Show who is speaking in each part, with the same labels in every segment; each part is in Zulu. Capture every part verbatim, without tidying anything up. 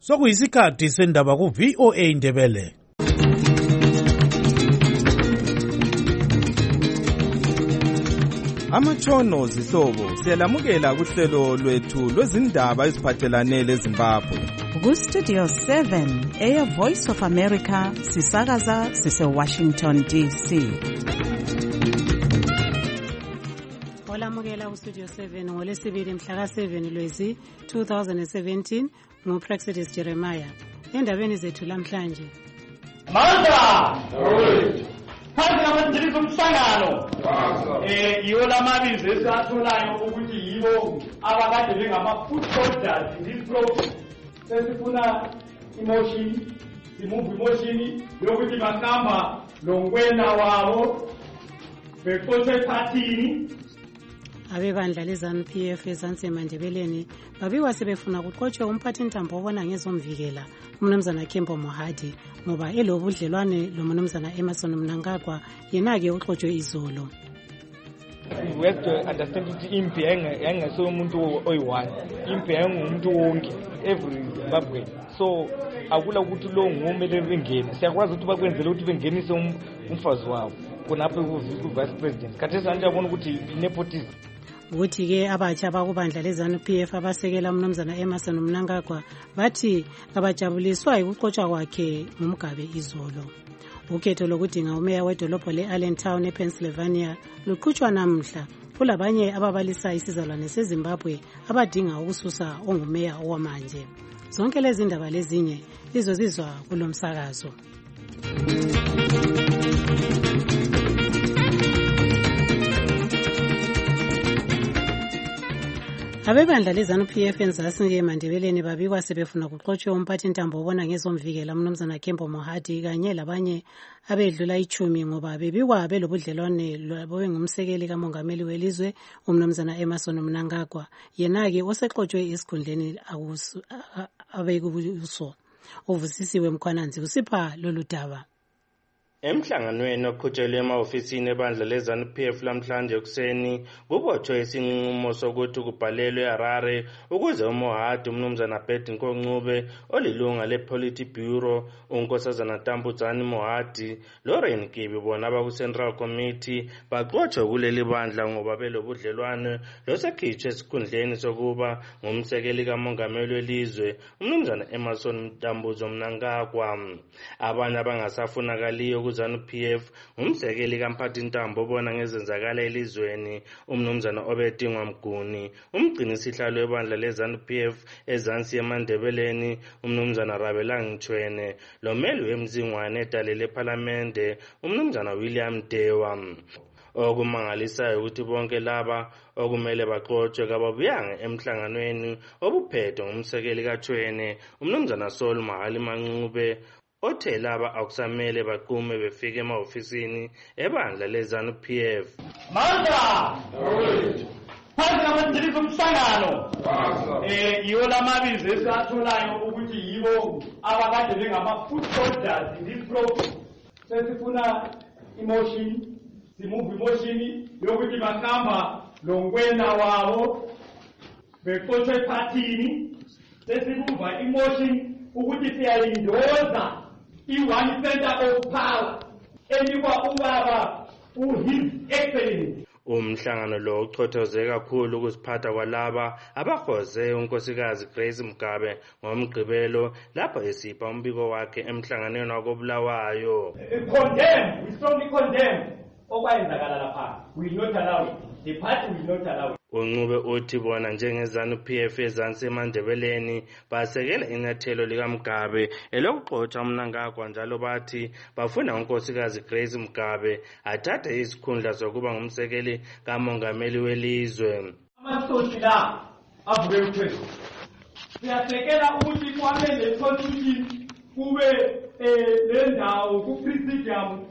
Speaker 1: Sokuyisikhathi sendaba ku V O A Ndebele.
Speaker 2: Amatshono zihlobo siyalamukela kuhlelo lwethu lwezindaba eziphathelane leZimbabwe.
Speaker 3: Ku Studio seven, Air Voice of America, sisakaza sise Washington D C.
Speaker 4: Olamukela ku Studio seven ngolesibili mhla ka seven Lwezi two thousand seventeen nguPraxedis Jeremiah. Endabeni zethu lamhlanje.
Speaker 5: Manda! Phansi amandiri kumhlangano. Eh yiwo lamabizo esatholayo ukuthi yibo abakade bengama food soldiers in this program. Sesifuna emotion, simove emotion yokuthi bakamba longwena wabo beqothe phathini.
Speaker 4: Abebandla leZANU P F eZansi eMandebeleni babiwa sebefuna kuqotshwe umphathintambo obona ngezomvikela umnumzana Kembo Mohadi ngoba elobudlelwane loMnumzana Emmerson Mnangagwa yena-ke uxotshwe izolo.
Speaker 6: We have to understand ukuthi impi yangaso umuntu oyi-one, impi yangumuntu wonke, every Zimbabwe. So akula ukuthi lo ngumele bengena, siyakwazi ukuthi bakwenzele ukuthi bengenise umfazi wabo khonapho ku-vice president. Khathesi andiyabona ukuthi nepotism.
Speaker 4: Ukuthi-ke abatsha bakubandla leZANU P F abasekela umnumzana Emmerson Mnangagwa bathi abajabuliswa yikuqotshwa kwakhe ngumgabe izolo. Ukhetho lokudinga umeya wedolobho le-Allentown ePennsylvania luqhutshwa namhla. Kulabanye ababalisa isizalwane seZimbabwe abadinga ukususa ongumeya owamanje. Zonke lezi ndaba lezinye lizozizwa kulomsakazo. Abebandla leZANU P F eNzasi eMandebeleni babikwa sebefuna kuqotshwe umphathintambo obona ngezomvikela umnumzana Kembo Mohadi kanye labanye abedlula ichumi ngoba bebikwa belobudlelwane lwabo ngumsekeli kamongameli welizwe umnumzana Emmerson Mnangagwa yena-ke osexotshwe esikhundleni abekubuso. Uvusisiwe Mkhwananzi usipha lolu daba.
Speaker 7: Emhlanganweni oqhutshelwe ema-ofisini ebandla leZANU P F lamhlanje kuseni kubotshwe isinqumo sokuthi kubhalelwe eHarare ukuze uMohadi umnumzana Bert Nkoncube olilunga le-Politburo unkosazana Tambudzani Mohadi Lauren Kibi bona abaku-Central Committee baxotshwe kuleli bandla ngoba belobudlelwane losekhitshwe esikhundleni sokuba ngumsekeli kamongameli welizwe umnumzana Emmerson Mnangagwa. Abanye abangasafunakaliyo ZANU P F umsekeli kamphathintambo obona ngezenzakala elizweni umnumzana Obedingwa Mguni, umgcini sihlalo webandla leZANU P F eZansi eMandebeleni umnumzana Rabelang Mchwene, lomeli wemzingwane edalele ePhalamende umnumzana William Dewa. Okumangalisayo ukuthi bonke laba okumele baxotshwe kababuyanga emhlanganweni obuphethwe ngumsekeli kaChwene umnumzana Saul Mahali Manqube othe laba akusamele baqume befike ema-ofisini ebandla leZANU P F.
Speaker 5: Manda! Phansi amandiri kumhlangano. Eh yiwo lamabizo esatholayo ukuthi yibo abakade bengama food soldiers in this program. Sesifuna emotion, simove emotion yokuthi bakamba longwena wabo beqotshwe phathini. Sesibuva emotion ukuthi siyayindoza i-one center of power enikwa ubaba u-His Excellency.
Speaker 7: Umhlangano lo uchothoze kakhulu ukusiphatha kwalaba abahoze unkosikazi Grace Mugabe ngomgqibelo lapho esipha umbiko wakhe emhlanganweni wakobulawayo.
Speaker 5: Condemn, we strongly condemn okwenzakala lapha. We will not allow it. The party will not allow it.
Speaker 7: Uncube uthi bona njengeZANU P F eZansi eMandebeleni basekela inyathelo likaMugabe elokuxotsha uMnangagwa njalo bathi bafuna unkosikazi Grace Mugabe athathe isikhundla sokuba ngumsekeli kamongameli welizwe.
Speaker 5: Amasosi la avuke uphezulu. Siyasekela ukuthi kwamele constitution kube le ndawo ku-presidium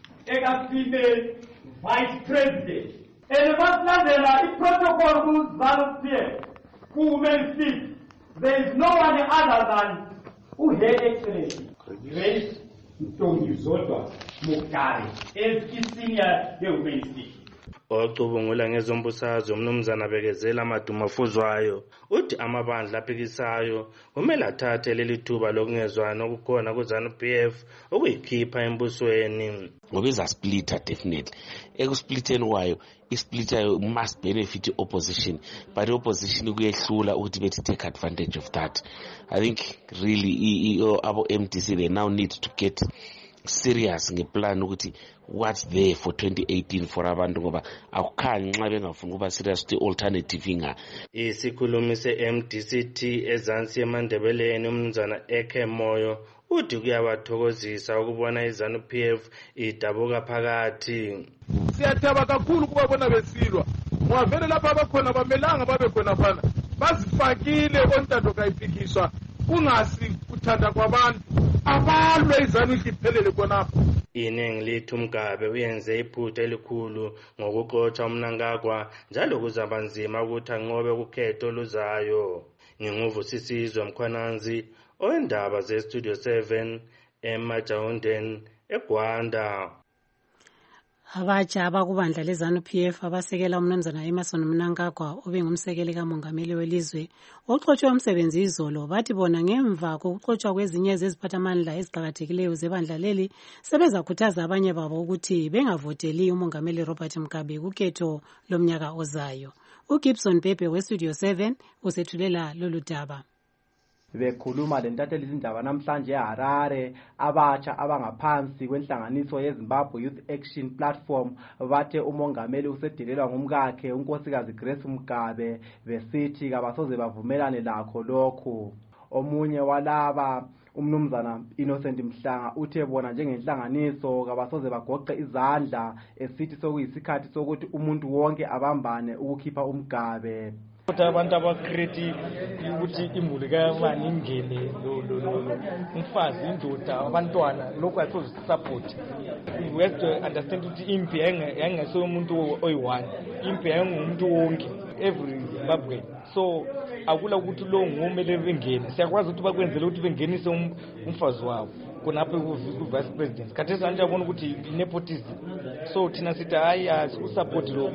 Speaker 5: eka-female vice president. And Mandela, in protocol rules ZANU P F, who may speak, there is no one other than who Her Excellency Grace Mtongi Zodwa Mugabe, as is senior, they will speak.
Speaker 7: Ocubungula ngezombusazwe umnumzana Bekezela Madumafuzwayo uthi amabandla aphikisayo kumele athathe leli thuba lokungezwana okukhona ku-ZANU-P F ukuyikhipha embusweni.
Speaker 8: Ngoba izasplitter definitely. Ekusplitteni kwayo isplitter must benefit the opposition, but the opposition kuyehlula ukuthi bethi take advantage of that. I think really abo M D C they now need to get serious ngeplan ukuthi what's there for twenty eighteen for abantu ngoba akukhanyi nxa bengafuna ukuba serious the alternative inga.
Speaker 7: Isikhulumi se-M D C T eZansi eMandebeleni umnumzana Eke Moyo uthi kuyabathokozisa ukubona iZANU-P F idabuka phakathi.
Speaker 9: Siyathaba kakhulu kubabona besilwa ngoba vele lapha abakhona bamelanga babe khona fana bazifakile ontando kayiphikiswa kungasi kuthanda kwabantu abalwe iZANU liphelele khonapho.
Speaker 7: Iningi lithi uMgabe uyenze iphutha elikhulu ngokuxotsha uMnangagwa njalo kuzaba nzima ukuthi anqobe ukhetho oluzayo. Nginguvusisizwe Mkhwananzi oyindaba ze-Studio seven eMajawundeni eGwanda.
Speaker 4: Abatsha abakubandla leZANU-P F abasekela umnumzana Emmerson Mnangagwa obengumsekeli kamongameli welizwe oxotshwe umsebenzi izolo bathi bona ngemva kokuxotshwa kwezinye zeziphathamandla eziqhakathekileyo zebandla leli sebezakhuthaza abanye babo ukuthi bengavoteli umongameli Robert Mugabe kukhetho lomnyaka ozayo. uGibson Bebe weStudio seven usethulela lolu daba.
Speaker 10: Bekhuluma lentatheli izindaba namhlanje eHarare abatsha abangaphansi kwenhlanganiso yeZimbabwe Youth Action Platform bathe umongameli usedelelwa ngumkakhe unkosikazi Grace Mugabe besithi kabasoze bavumelane lakho lokho. Omunye walaba umnumzana Innocent Mhlanga uthe bona njengenhlanganiso kabasoze bagoqe izandla esithi sokuyisikhathi sokuthi umuntu wonke abambane ukukhipha uMgabe.
Speaker 6: Kodwa abantu abacreate ukuthi imuli kabani ingene lo lo lo umfazi indoda abantwana lokho asoze support. We have to understand ukuthi impi yangaso umuntu oyi-one, impi yangumuntu wonke every Zimbabwe. So akula ukuthi lo ngumele bengene siyakwazi ukuthi bakwenzele ukuthi bengenise umfazi wabo kunapho ku-vice president khathesi anje abona ukuthi nepotism. So thina sithi hayi asikusupport lokho.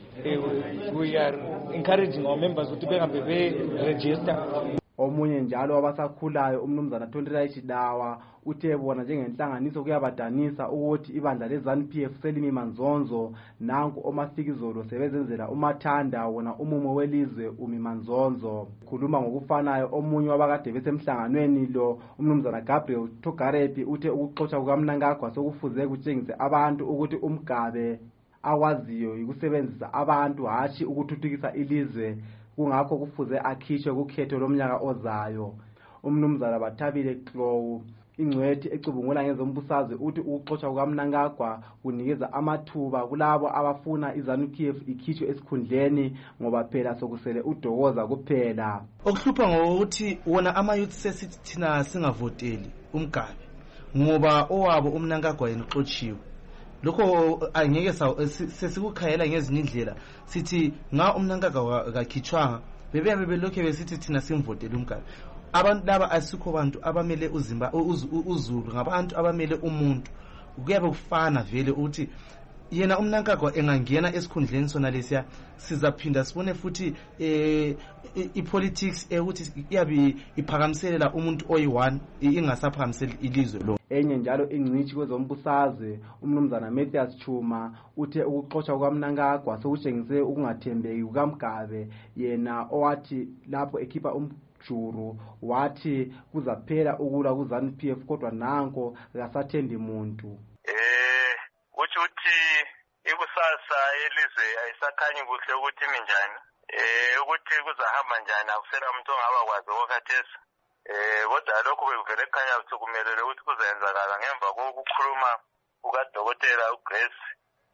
Speaker 6: We are encouraging our members ukuthi bengabe be-register.
Speaker 10: Omunye njalo wabasakhulayo umnumzana Thondela Chidawa uthe bona njengenhlanganiso kuyabadanisa ukuthi ibandla leZANU-P F selimi manzonzo nanku omafikizolo sebezenzela umathanda wona umumo welizwe umi manzonzo. Khuluma ngokufanayo omunye wabakade besemhlanganweni lo umnumzana Gabriel Togarepi uthe ukuxotsha kukaMnangagwa sokufuze kutshengise abantu ukuthi uMgabe awaziyo ukusebenzisa abantu hashi ukuthuthukisa ilizwe kungakho kufuze akhishwe kukhetho lomnyaka ozayo. Umnumzana Bathabile Klow ingcwethi ecubungula ngezombusazwe uthi ukuxotsha kukaMnangagwa kunikeza amathuba kulabo abafuna iZANU-P F ikhishwe esikhundleni ngoba phela sokusele uDokoza kuphela.
Speaker 11: Okuhlupha ngokuthi wona ama-youth sesithi thina singavoteli uMgabe ngoba owabo uMnangagwa yena uxotshiwe. Lokho angeke sesikukhayela ngezinye indlela sithi nga uMnangagwa kakhitshwanga bebeyabe belokhe besithi thina simvotele uMgabe. Abantu laba asikho bantu abamele uzimba uzulu ngabantu abamele umuntu. Kuyabe kufana vele ukuthi yena uMnangagwa engangena esikhundleni sona lesiya sizaphinda sibone futhi eh ipolitics ukuthi iyabe iphakamiselela umuntu oyi-one ingasaphakamiseli ilizwe lo.
Speaker 10: Enye njalo ingcithi kwezombusazwe umnumzana Mathias Chuma uthe ukuxotsha kukaMnangagwa sokutshengise ukungathembeki kukaMgabe yena owathi lapho ekhipha umjuru wathi kuzaphela ukulwa kuZANU-P F kodwa nanko akasathembi umuntu.
Speaker 12: Eh uthi ikusasa elizwe ayisakhanyi kuhle ukuthi minjani eh ukuthi kuzahamba njani akusela umuntu ongabakwazi okhathesi. Eh kodwa lokho bekuvele ekhanya ukuthi kumelele ukuthi kuzenzakala ngemva kokukhuluma kukaDokotela uGrace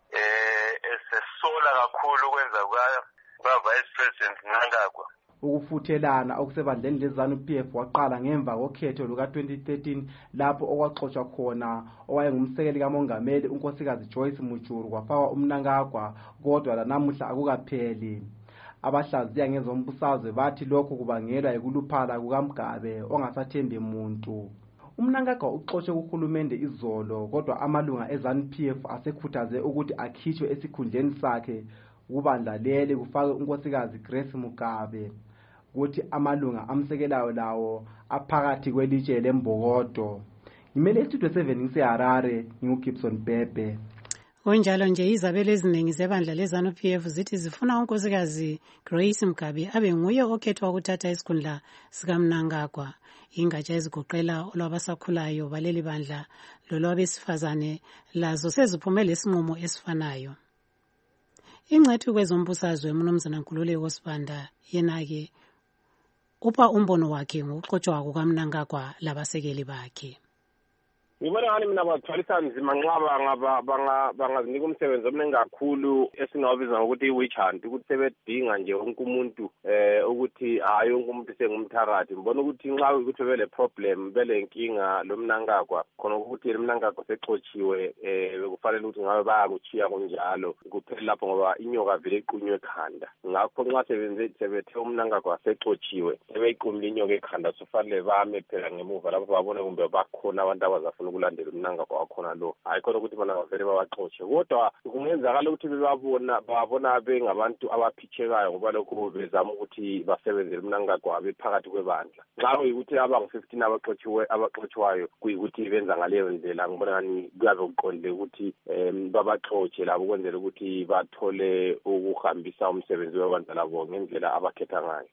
Speaker 12: eh esesola kakhulu ukwenza kwa Vice President Mnangagwa.
Speaker 10: Ukufuthelana okusebandleni leZANU-P F waqala ngemva kokhetho luka twenty thirteen lapho okwaxotsha khona owayengumsekeli kamongameli unkosikazi Joyce Mujuru kwafakwa uMnangagwa kodwa lanamuhla akukapheli. Abahlaziya ngezombusazwe bathi lokho kubangelwa yikuluphala kukaMgabe ongasathembi umuntu. umnankagwa uxotshe kuhulumende izolo, kodwa amalunga eZANU-P F asekhuthaze ukuthi akhishwe esikhundleni sakhe kubandla leli kufake unkosikazi Grace Mugabe, ukuthi amalunga amsekelayo lawo aphakathi kwelitshe lembokodo. Ngimele istudio seven ngiseHarare, nginguGibson Bebe.
Speaker 4: Kunjalo nje izabelo eziningi zebandla leZANU-P F zithi zifuna unkosikazi Grace Mugabe abe nguye okhethwa ukuthatha isikhundla sikaMnangagwa. Ingatsha ezigoqela olwabasakhulayo baleli bandla lolwabesifazane lazo seziphume lesinqumo esifanayo. Ingcethu kwezombusazwe uMnumzana Nkululeko Sibanda yena-ke upha umbono wakhe ngokuxotshwa kukaMnangagwa labasekeli bakhe.
Speaker 13: Ngibona ngani mina bathwalisa nzima nqaba ngaba bangazinika umsebenzi omningi kakhulu esingawabiza ngokuthi i-witch hunt, ukuthi sebedinga nje wonke umuntu eh ukuthi hayi wonke umuntu sengumtharathi. Ngibona ukuthi nxa ukuthi bele problem bele inkinga loMnangagwa khona ukuthi loMnangagwa sexotshiwe eh bekufanele ukuthi ngabe bayakuchiya kunjalo kuphela lapho ngoba inyoka vele iqunywe ekhanda. Ngakho nxa sebenze sebethe uMnangagwa sexotshiwe sebeyiqumile inyoka ekhanda sofanele bame phela ngemuva lapho babone kumbe bakhona abantu abazafuna ukulandela uMnangagwa wakhona lo. Hayi khona ukuthi bona bavele babaxotshe, kodwa kungenzakala ukuthi bebabona babona bengabantu abaphithekayo ngoba lokho bezama ukuthi basebenzele uMnangagwa bephakathi kwebandla. Nxa kuyikuthi abangu fifteen abaxotshiwe abaxotshiwayo kuyikuthi benza ngaleyo ndlela, ngibona ngani kuyabe kuqondile ukuthi em babaxotshe labo ukwenzela ukuthi bathole ukuhambisa umsebenzi webandla labo ngendlela abakhetha ngayo.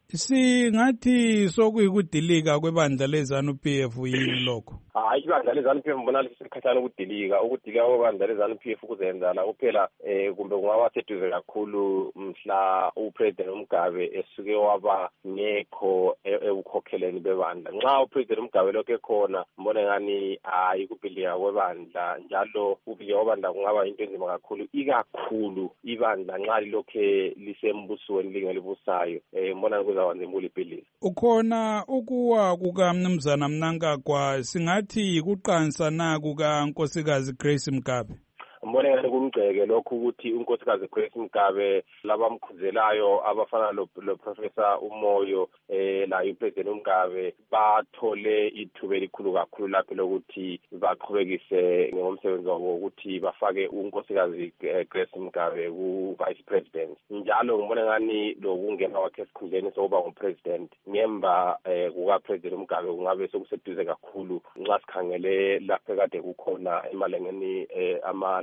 Speaker 1: Singathi sokuyikudilika kwebandla leZANU-P F yini lokho?
Speaker 13: Hayi ibandla leZANU-P F mbona lisekhathana ukudilika ukudilika kwebandla leZANU-P F kuzenza la kuphela eh kumbe kungaba seduze kakhulu mhla uPresident uMgabe esuke waba nekho ebukhokheleni bebandla. Nxa uPresident uMgabe lokho khona mbona ngani hayi kupilika kwebandla njalo kupilika kwebandla kungaba into enzima kakhulu, ikakhulu ibandla nxa lokho lisembusweni lingelibusayo eh mbona kuzawenza imbuli ipilika.
Speaker 1: Ukhona ukuwa kukaMnumzana Mnangagwa singathi kuqansa na kukaNkosikazi Grace Mugabe?
Speaker 13: Mbona ngani kumgceke lokho ukuthi uNkosikazi Grace Mugabe labamkhuzelayo abafana lo, lo Professor Umoyo eh la uPresident uMgabe bathole ithuba elikhulu kakhulu lapho lokuthi baqhubekise ngomsebenzi wabo ukuthi bafake uNkosikazi Grace Mugabe ku Vice President. Njalo ngibona ngani lokungena kwakhe esikhundleni sokuba nguPresident ngemba eh kuka President uMgabe kungabe sekuseduze kakhulu nxa sikhangele lapho kade kukhona emalengeni eh ama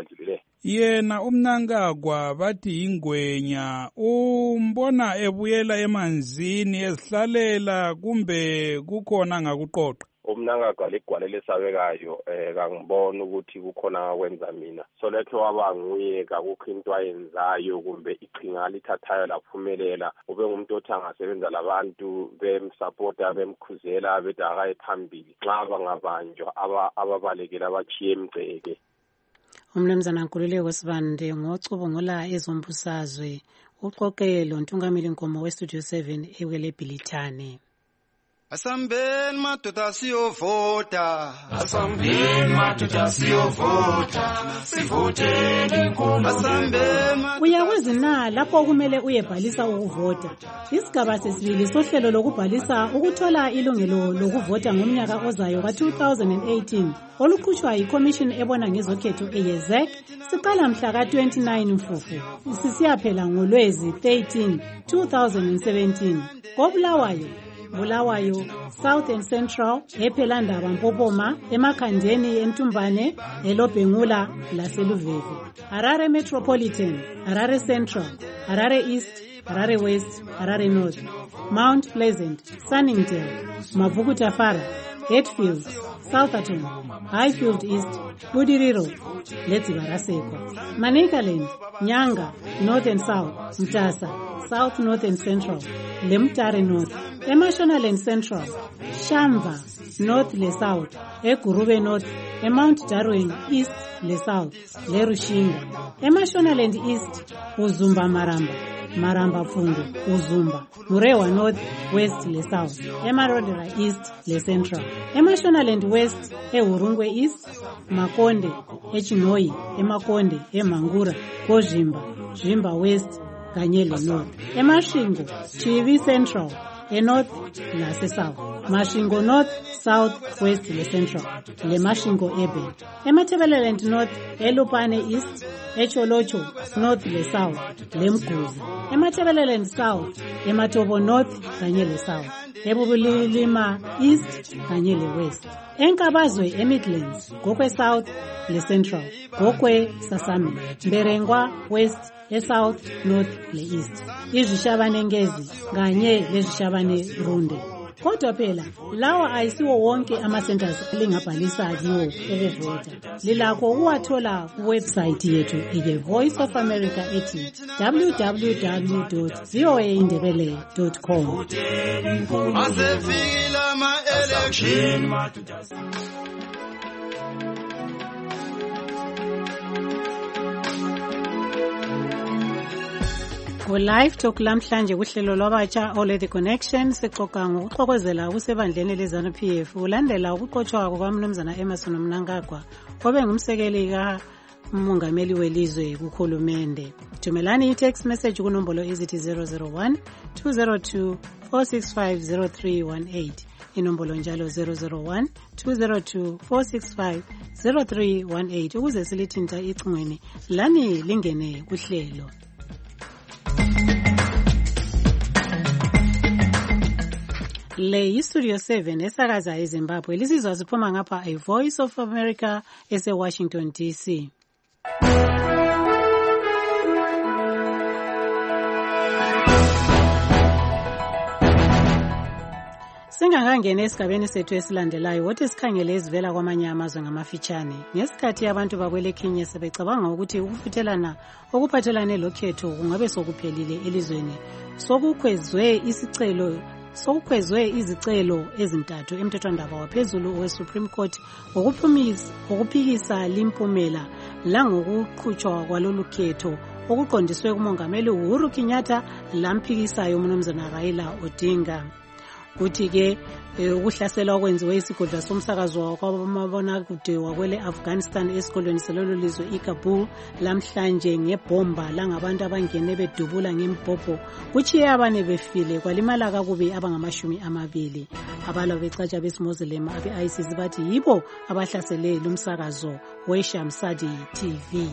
Speaker 1: yena uMnangagwa bathi ingwenya umbona ebuyela emanzini ezihlalela kumbe kukhona ngakuqoqa.
Speaker 13: uMnangagwa ligwalele sabekayo eh kangibona ukuthi kukhona akwenza mina so lekho waba nguye kakukho into ayenzayo kumbe iqhinga lithathayo laphumelela ube ngumuntu othi angasebenza labantu bemsupporta bemkhuzela bedaka ephambili nxa bangabanjwa ababalekela abachiye emgceke.
Speaker 4: Umnumzana Nkululeko Sibanda ngocubungula ezombusazwe uqoqelo ntungameli Nkomo weStudio seven ewele Bilithane.
Speaker 14: Asambeni madoda siyovota, asambeni madoda siyovota, sivoteni inkulu. Asambeni
Speaker 4: uyakwazi na lapho kumele uyebhalisa ukuvota. Isigaba sesibili sohlelo lokubhalisa ukuthola ilungelo lokuvota ngomnyaka ozayo ka two thousand eighteen oluqhutshwa yiCommission ebona ngezokhetho eYezek siqala mhla ka twenty-nine Mfufu sisiyaphela ngoLwezi thirteen two thousand seventeen koBulawayo Bulawayo, South and Central, ePhelandaba Mpopoma, eMakhandeni eNtumbane, eLobhengula laseLuveve. Harare Metropolitan, Harare Central, Harare East, Harare West, Harare North, Mount Pleasant, Sunningdale, Mavukutafara, Hatfield, Southerton, Highfield East, Budiriro, Letsibaraseko, Manicaland, Nyanga, North and South, Mtasa, South North and Central, Lemtare North, Emashonaland Central, Shamva, North le South, Egurube North, eMount Darwin East le South, le Rushinga, Emashonaland East, Uzumba Maramba, Maramba Fungu, Uzumba, Murewa North, West le South, Emarodera East le Central, Emashonaland West, Eurungwe East, Makonde, Echinoi, Emakonde, Emangura, Kojimba, Jimba West, Kanyele North, Emashingo, Chivi Central, eNorth lase South, Mashingo North, South, West le Central le Mashingo Urban. eMatabeleland North, eLupane East, eCholocho North le South le Mguzi. eMatabeleland South, eMatobo North kanye le South, eBubulima East kanye le West. eNkabazwe eMidlands, Gokwe South le Central, Gokwe Sasami, Mberengwa West, eSouth, North le East. Izishabane Ngezi kanye lezishabane Runde. Kodwa phela lawa ayisiwo wonke ama-centers elingabhalisa kiwo ukuvota. Lilakho ukuwathola kuwebsite yethu ike Voice of America ethi w w w dot v o a indebele dot com.
Speaker 14: Asefikile ama-election.
Speaker 4: Ku-live talk lamhlanje kuhlelo lwabatsha All The Connection sixoxa ngokuxokozela kusebandleni lezanu P F ulandela ukuqotshwa kukamnumzana Emerson Mnangagwa obe ngumsekeli kamongameli welizwe kukhulumende. Thumelani i-text message kunombolo ezithi zero zero one two zero two four six five zero three one eight, inombolo njalo zero zero one two zero two four six five zero three one eight ukuze silithinta icingweni lani lingene kuhlelo. Le iStudio seven esakaza eZimbabwe lisizwa siphuma ngapha a Voice of America ese Washington D C. Singakangena esigabeni sethu esilandelayo wothi sikhangele ezivela kwamanye amazwe ngamafitshane. Ngesikhathi abantu bakwele Kenya sebecabanga ukuthi ukufuthelana okuphathelane lokhetho kungabe sokuphelile elizweni, sokukhwezwe isicelo sokukhwezwe izicelo ezintathu emthethwandaba waphezulu we-Supreme Court ngokuphumisa ngokuphikisa limpumela langokuqhutshwa kwalolu khetho okuqondiswe kumongameli Uhuru Kenyatta lamphikisayo umnumzana Raila Odinga. Kuthi-ke ukuhlasela okwenziwe isigodla somsakazo wakwamabonakude wakwele Afghanistan esikolweni selolo lizwe iKabul lamhlanje ngebhomba langabantu abangene bedubula ngembhobho kuchiye abane befile kwalimala kakubi abangamashumi amabili. Abalwa becatsha besimuslim abe-ISIS bathi yibo abahlasele lumsakazo weShamsadi T V.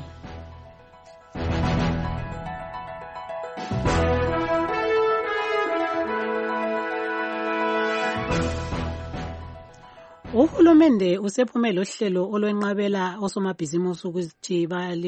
Speaker 4: Uhulumende usephume lohlelo olwenqabela osomabhizimusi ukuthi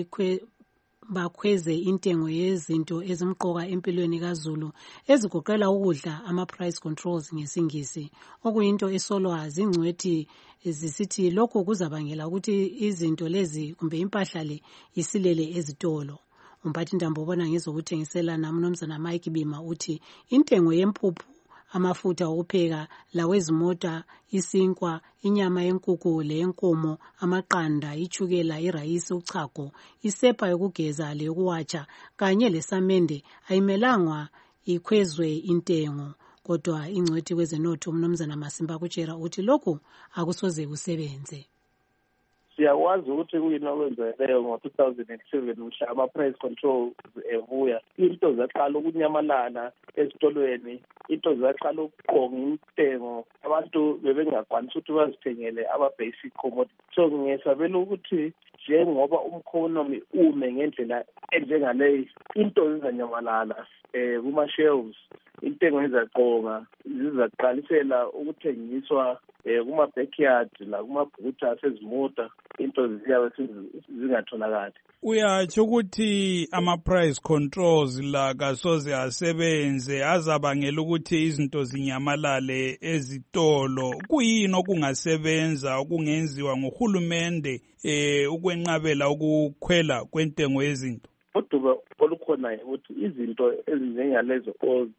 Speaker 4: bakhweze intengo yezinto ezimqoka empilweni kaZulu ezigoqela ukudla ama-price controls ngesingisi, okuyinto esolwa zingcwethi zisithi lokho kuzabangela ukuthi izinto lezi kumbe impahla le isilele ezitolo. Umphathi Ndambo ubona ngezokuthengiselana umnumzana Mike Bima uthi intengo yempuphu, amafuta okupheka, lawezimota, isinkwa, inyama yenkukhu leyenkomo, amaqanda, ichukela, irayisi, uchago, isepa yokugeza leyokuwatsha kanye lesamende ayimelangwa ikhwezwe intengo. Kodwa ingcwethi kwezenotho umnumzana Masimba kutshera uthi lokhu akusoze kusebenze.
Speaker 15: Siyakwazi ukuthi kuyini okwenzekileyo ngo-two thousand seven mhla ama-price control evuya, into zaqala ukunyamalala esitolweni, into zaqala ukuqonga intengo, abantu bebengakwanisi ukuthi bazithengele ama-basic commodity. So ngisabela ukuthi njengoba umkhonomi ume ngendlela enjengaleyo, into zizanyamalala eh kuma-shelves, intengo ezaqonga, zizaqalisela ukuthengiswa eh kuma-backyard la kumabhutha asezimota, into ziyabe zingatholakali.
Speaker 1: Uyatsho ukuthi ama-price controls la kasoze asebenze azabangela ukuthi izinto zinyamalale ezitolo. Kuyini okungasebenza okungenziwa ngohulumende eh ukwenqabela ukukhwela kwentengo yezinto?
Speaker 15: Kodwa olukhona ukuthi izinto ezinjengalezo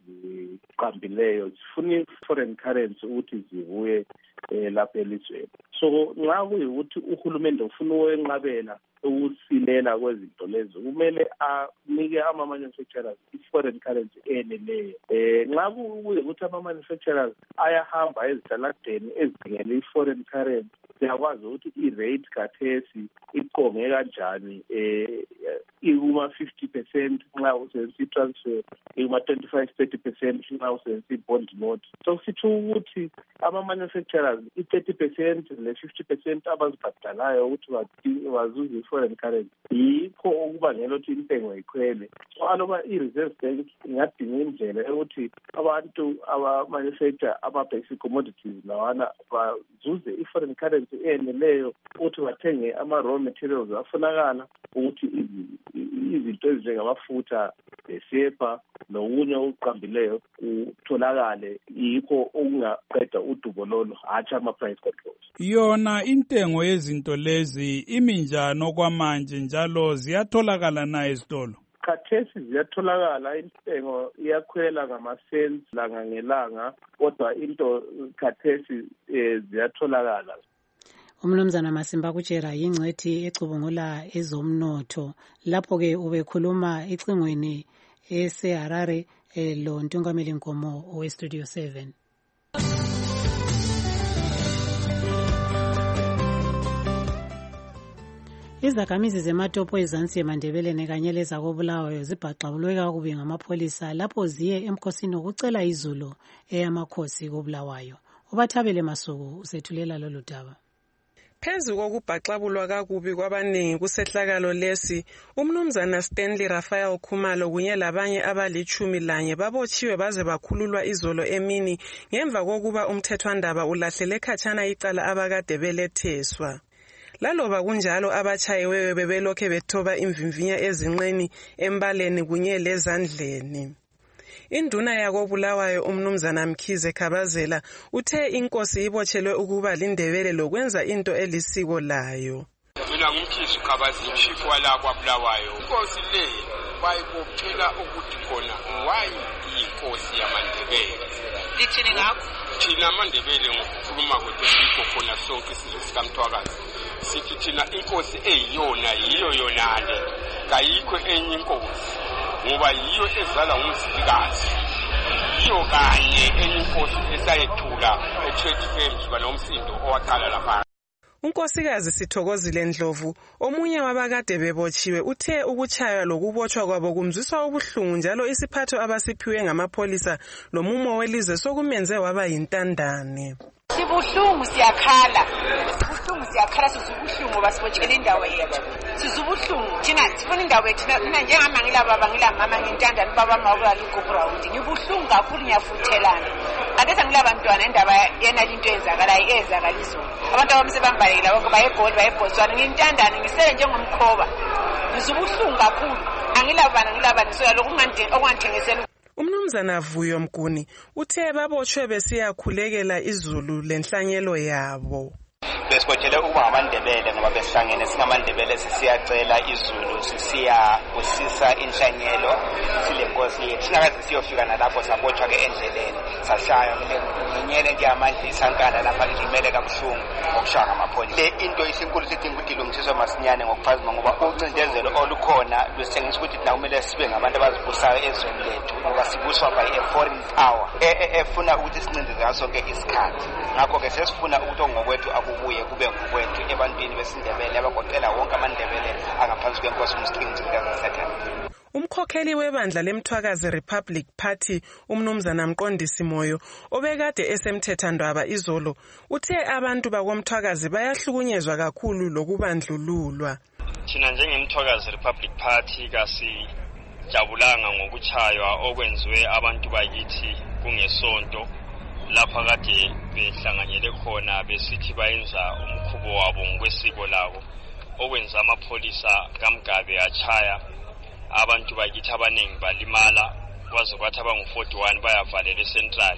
Speaker 15: oziqambileyo zifuna i-foreign currency ukuthi zibuye lapha elizweni. So nxa kuyikuthi uhulumende ufuna ukwenqabela ukusilela kwezinto lezo, kumele anike ama-manufacturers i-foreign currency eneleyo. Eh nxa kuyikuthi ama-manufacturers ayahamba ezitaladeni ezidingele i-foreign currency, siyakwazi ukuthi i-rate kathesi iqonge kanjani eh ikuma fifty percent nxa usebenzisa i-transfer, ikuma twenty-five thirty percent nxa usebenzisa i-bond note. So sitho ukuthi ama-manufacturers i-thirty percent ne-fifty percent abazibhadalayo ukuthi bazuze i-foreign currency yikho okubangela ukuthi intengo ikhwele. So aloba i-Reserve Bank ingadinga indlela yokuthi abantu aba-manufacture ama-basic commodities lawana bazuze i-foreign currency eneleyo ukuthi bathenge ama-raw materials afunakala ukuthi izinto ezinjengamafutha, sepa nokunye okuqambileyo kutholakale. Yikho okungaqeda udubo lolo, hatshi ama-price controls.
Speaker 1: Yona intengo yezinto lezi imi njani okwamanje njalo ziyatholakala na ezitolo?
Speaker 15: Khathesi ziyatholakala, intengo iyakhwela ngama-cents langa ngelanga, kodwa into khathesi ziyatholakala.
Speaker 4: Umnumzana Masimba Kutshera yingcwethi ecubungula ezomnotho. Lapho-ke ubekhuluma ecingweni eseHarare lo Ntungameli Nkomo owe-Studio seven. Izakhamizi zeMatopo eZansi eMandebeleni kanye lezakobulawayo zibhaxabulwe kakubi ngamapholisa lapho ziye emkhosini wokucela izulu eyamakhosi koBulawayo. Ubathabele Masuku usethulela lolu daba.
Speaker 16: Phezu kokubhaxabulwa kakubi kwabaningi kusehlakalo lesi, umnumzana Stanley Raphael Khumalo kunye labanye abalichumi lanye babotshiwe baze bakhululwa izolo emini ngemva kokuba umthethwandaba ulahlele khatshana icala abakade beletheswa. Laloba kunjalo abatshayiweyo bebelokhe bethoba imvimvinya ezinqeni embaleni kunye lezandleni. Induna yakobulawayo umnumzana Mkhize Khabazela uthe inkosi ibotshelwe ukuba lindebele lokwenza into elisiko layo.
Speaker 17: Mina ngumkhize Khabazela, chief wala kwaBulawayo. Inkosi le bayibophela ukuthi khona why inkosi yamaNdebele. Lithini ngakho? Thina amaNdebele ngokukhuluma kwethu sikho khona sonke isizwe sikaMthwakazi. Sithi thina inkosi eyiyona yiyo yona le. Kayikho enye inkosi. Ngoba yiyo ezala umsikazi. Yiyo kanye enye inkosi esayethula eThwethi Femzi banomsindo owaqala lapha.
Speaker 16: Unkosikazi Sithokozile Ndlovu omunye wabakade bebotshiwe uthe ukuchaywa lokubotshwa kwabo kumzwiswa ubuhlungu njalo isiphatho abasiphiwe ngamapholisa lomumo welizwe sokumenze waba yintandane.
Speaker 18: Sibuhlungu siyakhala. Sibuhlungu siyakhala sizubuhlungu basibotshela indawo yethu. Sizubuhlungu thina sifuna indawo yethu mina njengamangila baba ngila mama ngintandane baba mawula ligobra ukuthi ngibuhlungu kakhulu ngiyafuthelana. Akethe ngila bantwana indaba yena into ezakala ezakalizo. Abantu abamse bambalekela bonke bayegoli bayebhoswana ngintandane ngisele njengomkhoba. Ngizubuhlungu kakhulu. Angilabana ngilabana so lokho okunganthengisela.
Speaker 16: Umnumzana Vuyo Mguni uthe babotshwe besiyakhulekela izulu lenhlanyelo yabo.
Speaker 19: Besibotshele ukuba amaNdebele ngoba besihlangene singamandebele sisiyacela izulu sisiya usisa inhlanyelo silenkosi yethu singakaze siyofika nalapho sabotshwa ke endleleni sashaya nginyele nje amandla isankana lapha ngimele kabuhlungu ngokushaya amapholisa. Le into isinkulu sithi ukuthi ilungisiswe masinyane ngokuphazima ngoba uncindezelo olukhona lusithengisa ukuthi thina kumele sibe ngabantu abazibusayo ezweni lethu ngoba sibuswa by a foreign power efuna ukuthi sincindeze ngaso sonke isikhathi. Ngakho ke sesifuna ukuthi ongokwethu akubuye kube ngokwethu ebantwini besindebele abagoqela wonke amandebele angaphansi kwenkosi uMstringi kaZakhanya.
Speaker 16: Umkhokheli webandla leMthwakazi Republic Party umnumzana Mqondisi Moyo obekade esemthethandaba izolo uthe abantu bakoMthwakazi bayahlukunyezwa kakhulu lokubandlululwa.
Speaker 20: Thina njengeMthwakazi Republic Party kasijabulanga ngokuchaywa okwenziwe abantu bakithi kungesonto lapha kade behlanganyele khona besithi bayenza umkhubo wabo ngokwesiko labo okwenza amapholisa kaMgabe achaya abantu bakithi abaningi balimala kwaze kwathi abangu forty-one bayavalelwa eCentral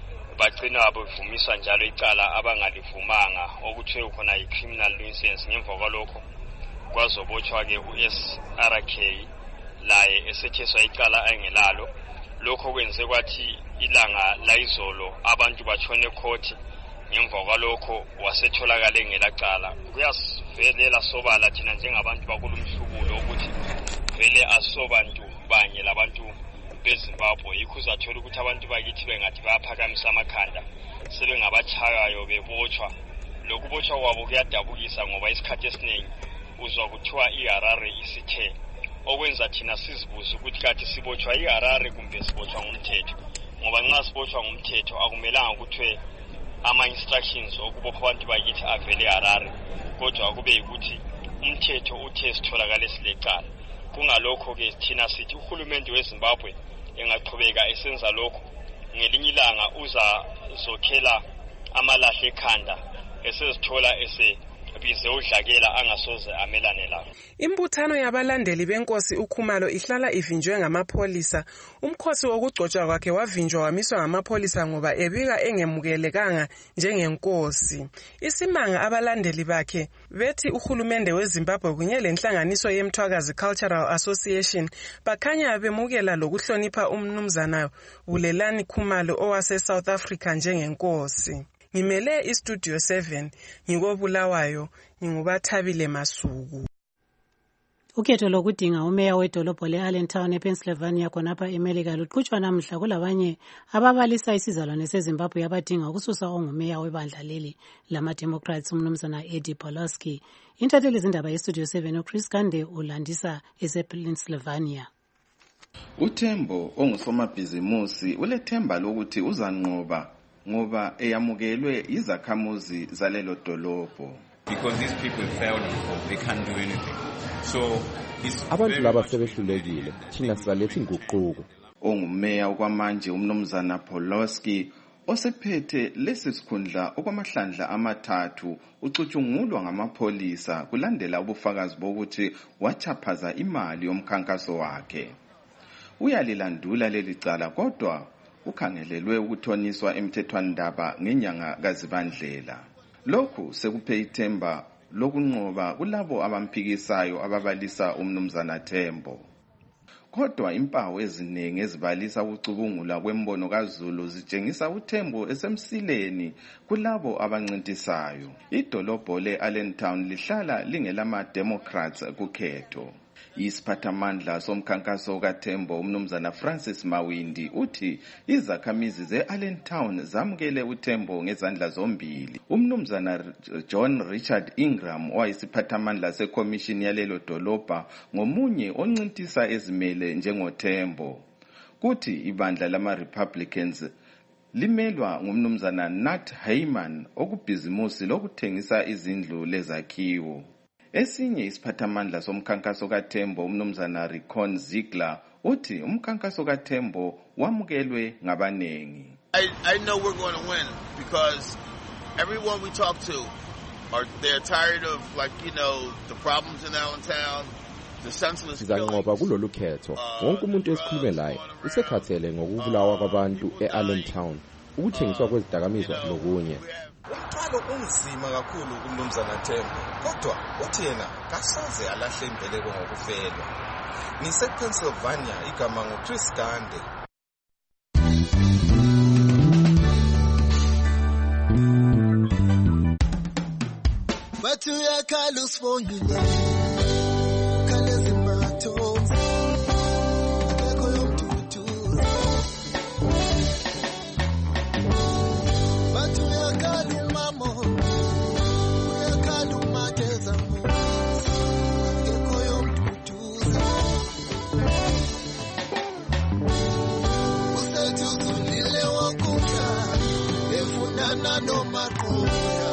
Speaker 20: bagcina bavumisa njalo icala abangalivumanga okuthiwe khona i-criminal nuisance. Ngemva kwalokho kwazobotshwa ke u-S R K laye esetheswa icala angelalo. Lokho kwenze kwathi ilanga layizolo abantu batshone court ngemva kwalokho wasetholakala engelacala. Kuyasivelela sobala thina njengabantu bakulumhlubulo ukuthi vele asobantu banye labantu beZimbabwe yikho uzathola ukuthi abantu bakithi bengathi bayaphakamisa amakhanda sebengabachayayo bebotshwa. Lokubotshwa kwabo kuyadabukisa ngoba isikhathi esiningi uzwa kuthiwa iHarare isithe okwenza thina sizibuze ukuthi kade sibotshwa iHarare kumbe sibotshwa ngumthetho, ngoba nxa sibotshwa ngumthetho akumelanga ukuthi ama-instructions okubopha abantu bakithi avele eHarare, kodwa kube yikuthi umthetho uthe sitholakale silecala. Kungalokho-ke thina sithi uhulumende weZimbabwe engaqhubeka esenza lokho, ngelinye ilanga uzazokhela amalahle ekhanda esezithola ese bize udlakela angasoze amelane lawo.
Speaker 16: Imbuthano yabalandeli benkosi uKhumalo ihlala ivinjwe ngamapholisa. Umkhosi wokugcotshwa kwakhe wavinjwa wamiswa ngamapholisa ngoba ebika engemukelekanga njengenkosi. Isimanga abalandeli bakhe bethi uhulumende weZimbabwe kunye lenhlanganiso yeMthwakazi Cultural Association bakhanya bemukela lokuhlonipha umnumzana Bulelani Khumalo owase South Africa njengenkosi. Ngimele iStudio seven ngikobulawayo ngingubathabile Masuku.
Speaker 4: Ukhetho lokudinga umeya wedolobho le-Allentown ePennsylvania khonapha eMelika luqhutshwa namhla kulabanye ababalisa isizalwane seZimbabwe abadinga ukususa ongumeya webandla leli lama-Democrats umnumzana Eddie Poloski. Intatheli izindaba yeStudio seven uChris Gande ulandisa esePennsylvania.
Speaker 2: uThembo ongusomabhizimusi ulethemba lokuthi uzanqoba ngoba eyamukelwe izakhamuzi zalelo dolobho.
Speaker 21: Because these people failed before, they can't do anything. So
Speaker 22: abantu laba sebehlulekile, thina sizaletha inguquko.
Speaker 2: Ongumeya okwamanje umnumzana Poloski osephethe lesi sikhundla okwamahlandla amathathu ucutshungulwa ngamapholisa kulandela ubufakazi bokuthi wachaphaza imali yomkhankaso wakhe. Uyalilandula leli cala kodwa ukhangelelwe ukuthoniswa emthethwandaba ngenyanga kaZibandlela. Lokhu sekuphe ithemba lokunqoba kulabo abamphikisayo ababalisa umnumzana Thembo. Kodwa impawu eziningi ezibalisa ukucubungula kwembono kaZulu zitshengisa uThembo esemsileni kulabo abancintisayo. Idolobho le-Allentown lihlala lingelama Democrats kukhetho. Isiphathamandla somkhankaso kaThembo umnumzana Francis Mawindi uthi izakhamizi ze-Allentown zamukele uThembo ngezandla zombili. Umnumzana John Richard Ingram owayisiphathamandla seCommission yalelo dolobha ngomunye oncintisa ezimele njengoThembo. Kuthi ibandla lama-Republicans limelwa ngumnumzana Nat Heyman okubhizimusi lokuthengisa izindlu lezakhiwo. Esinye isiphathamandla somkhankaso kaThembo umnumzana Recon Ziegler uthi umkhankaso kaThembo wamukelwe ngabanengi.
Speaker 23: I, I know we're going to win because everyone we talk to are they're tired of, like, you know, the problems in Allentown, the senseless
Speaker 22: sizanqoba kulolu khetho. Wonke umuntu esikhulume laye usekhathele ngokubulawa kwabantu eAllentown, ukuthengiswa kwezidakamizwa nokunye.
Speaker 2: Umthwalo unzima kakhulu kumnumzana Thembo, kodwa uthi yena kasoze alahle imbeleko ngokufelwa. NgisePennsylvania, igama nguChris Gande.
Speaker 24: Bathu yakhala usibongile, khala zimbatho, akekho yomduduza. Bathu yakhala umamo, uyakhala umakeza mbuzi, akekho yomduduza. Usethu zulile wokudla, efunana nomaqoya.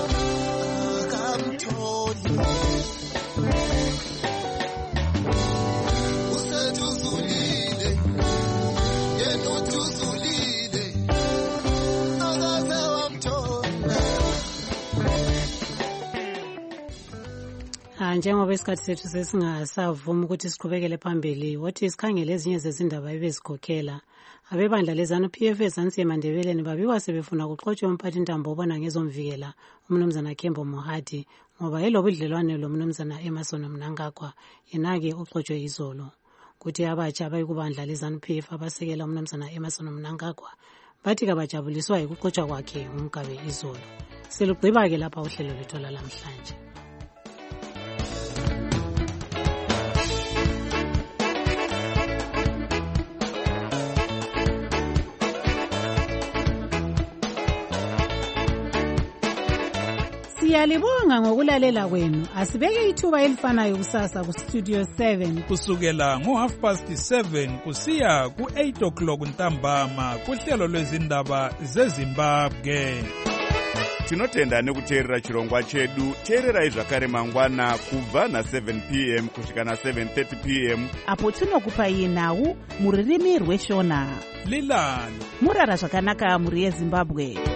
Speaker 4: Njengoba isikhathi sethu sesingasavuma ukuthi siqhubekele phambili, wothi sikhangele ezinye zezindaba ebezikhokhela. Abebandla lezanu P F ezansi eMandebeleni babiwa sebefuna ukuxotshwa umphathintambo obona ngezomvikela umnumzana Kembo Mohadi ngoba elobudlelwane lomnumzana Emerson Mnangagwa yenake uxotshwe izolo. Kuthi abatsha abayikubandla lezanu P F abasekela umnumzana Emerson Mnangagwa bathi kabajabuliswa ukuxotshwa kwakhe uMgabe izolo. Selugqiba ke lapha uhlelo lwethu lamhlanje. Siyalibonga ngokulalela kwenu. Asibeke ithuba elifanayo kusasa ku Studio seven
Speaker 1: kusukela ngo half past seven kusiya ku eight o'clock ntambama kuhlelo lwezindaba zeZimbabwe.
Speaker 3: Tinotenda nekuteerera chirongwa chedu. Teererai zvakare mangwana kubva na seven p m kusvika na seven thirty p m
Speaker 5: apo tinokupai nhau muririmi rweshona.
Speaker 1: Lilani
Speaker 5: murara zvakanaka muri yeZimbabwe.